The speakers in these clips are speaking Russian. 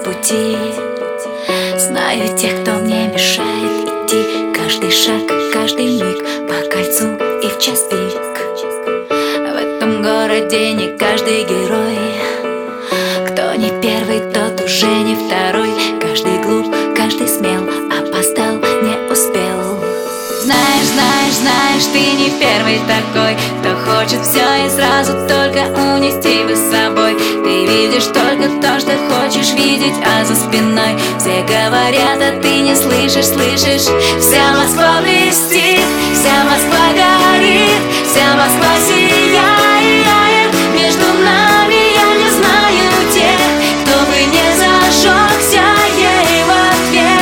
пути. Знаю тех, кто мне мешает идти. Каждый шаг, каждый миг по кольцу и в час пик. В этом городе не каждый герой. Кто не первый, тот уже не второй. Каждый глуп, каждый смел, опоздал, не успел. Знаешь, знаешь, знаешь, ты не первый такой, кто хочет все и сразу только унести бы с собой. Ты видишь только то, что хочешь видеть, а за спиной все говорят, а ты не слышишь, слышишь. Вся Москва блестит, вся Москва горит, вся Москва сияет. Между нами я не знаю тех, кто бы не зажегся ей в ответ.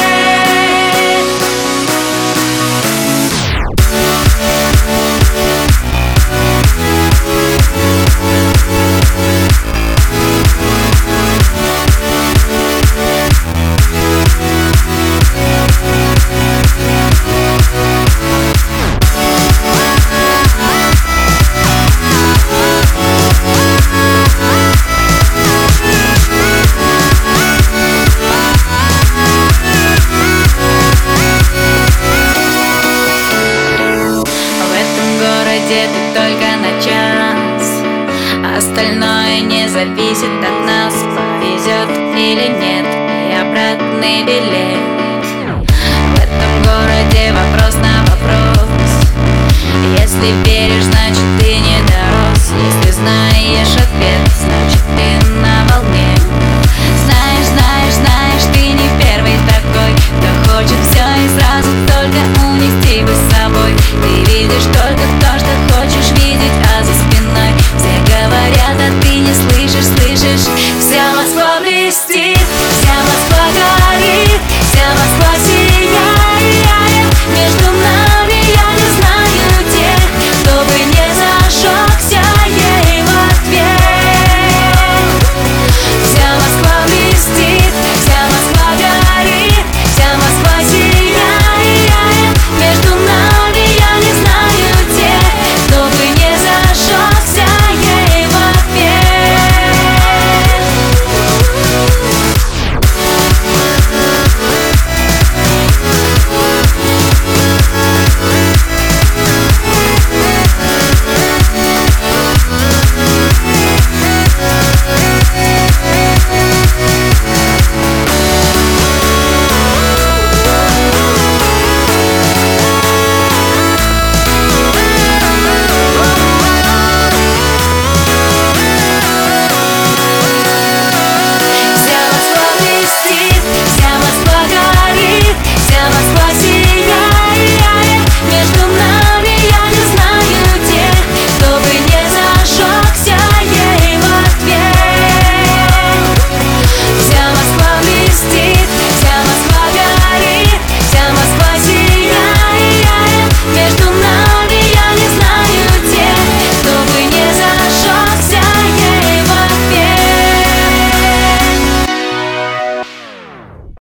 Ты только на час, остальное не зависит от нас. Повезет или нет, и обратный билет. В этом городе вопрос на вопрос. Если веришь,